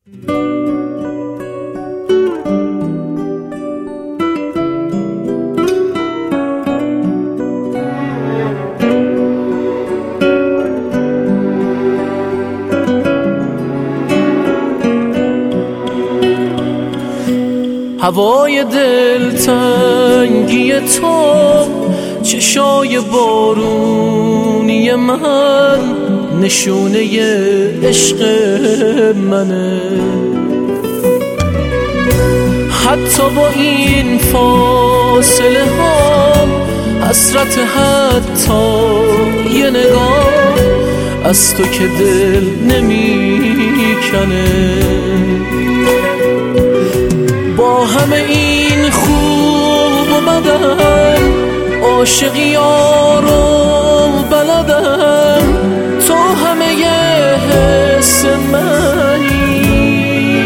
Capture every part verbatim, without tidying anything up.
هوای دلتنگی تو، چشای بارونی من، نشونه عشق منه. حتی با این فاصله هم حسرت حتی یه نگاه از تو که دل نمیکنه. با همه این خوب و بدن، عاشقی یارو بلدن، تو همه یه حس منی.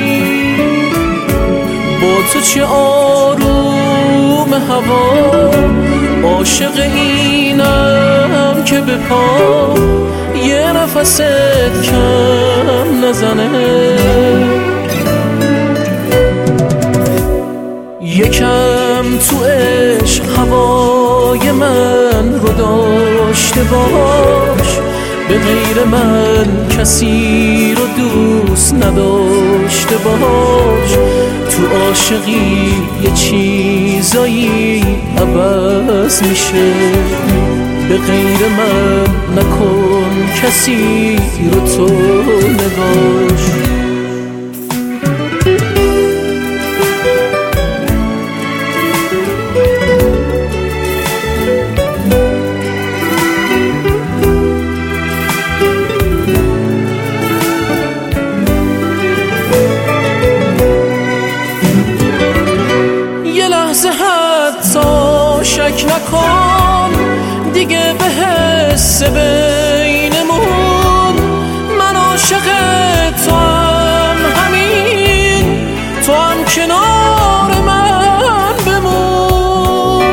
با تو چه آروم هوا، عاشق اینم که به پا یه نفست کم نزنه. یکم تو عشق هوای من رو داشته باش، به غیر من کسی رو دوست نداشته باش. تو عاشقی یه چیزایی عوض میشه، به غیر من نکن کسی رو تو نگاش. شک نکن دیگه به حس بینمون، من عاشق تو هم، همین تو هم کنار من بمون.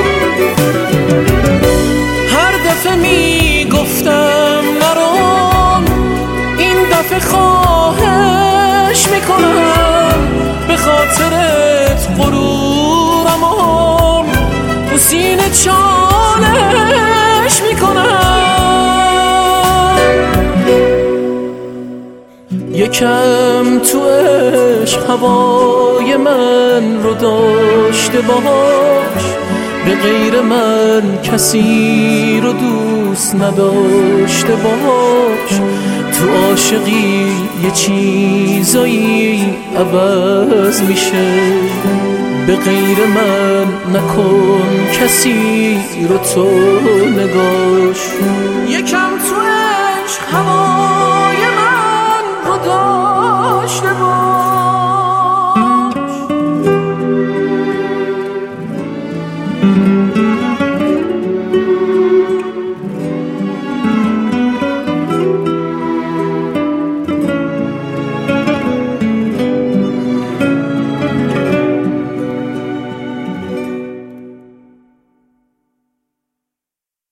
هر دفعه میگفتم نرون، این دفعه خواهش میکنم، به خاطرت غرورم تو سینه چالش میکنم. یکم تو عشق هوای من رو داشته باش، به غیر من کسی رو دوست نداشته باش. تو عاشقی یه چیزایی عوض میشه، به غیر من نکن کسی رو تو نگاه.